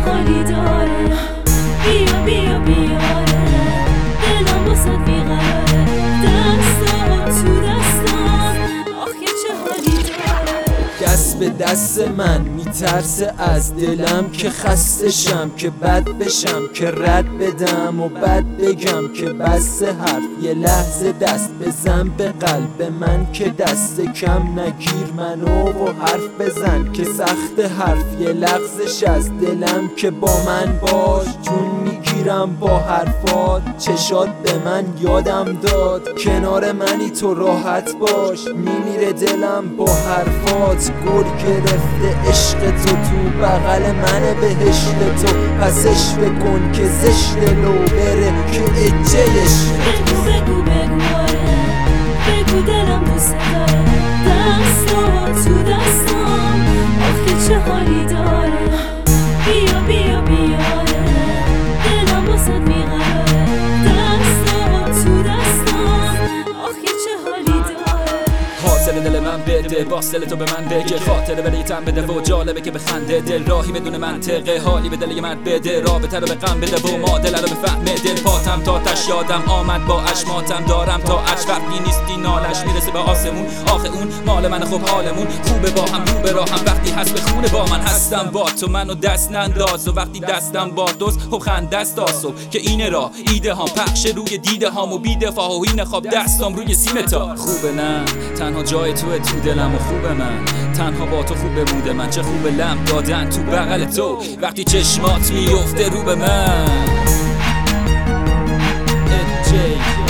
حالی داره، بیا بیا بیاره، دلم واسه بیقراره، دستم تو دستم، آخه چه حالی داره. دست به دست من میترسه از دلم که خسته شم، که بد بشم، که رد بدم و بد بگم، که بس حرف یه لحظه دست بزن به قلب من، که دست کم نگیر منو و حرف بزن، که سخت حرف یه لغزش از دلم، که با من باش جون میگیرم با حرفات، چشات به من یادم داد کنار منی تو راحت باش، میمیره دلم با حرفات، گل گرفته عشق تو بغل منه بهشت تو، پس عشق کن که زشت لو بره که اجهش. بگو بگو بگو آره، بگو دلم دوست داره، دستم تو دستم، آخه چه حالی داره، بیا بیا بیاره، دلم واسه بیقراره، دستم تو دستم، آخه چه حالی داره. حاصل دل من بده، واصل تو به من بگه، خاطره ولی تن بده و جالبه که بخنده، دل راهی بدون منطقه، حالی به دل یه مرد بده، رابطه رو به غم بده و معادله رو بفهمه، دل پاتم تا تش یادم آمد با اشماتم دارم تا اش، وقتی نیستی نالش میرسه به آسمون، آخه اون مال من خوب حالمون خوبه با هم رو به راهم، وقتی هست به خونه با من هستم با تو، منو دست ننداز و وقتی دستم با دوست خب خنده است آسو، که اینه را ایده هام پخش روی دیده هام و بیدفاع و این خواب دستم روی سیم تا خوبه نه تنها جای تو دلم و خوبه من تنها با تو خوبه بوده من، چه خوبه لم دادن تو بغل تو وقتی چشمات میفته رو به من.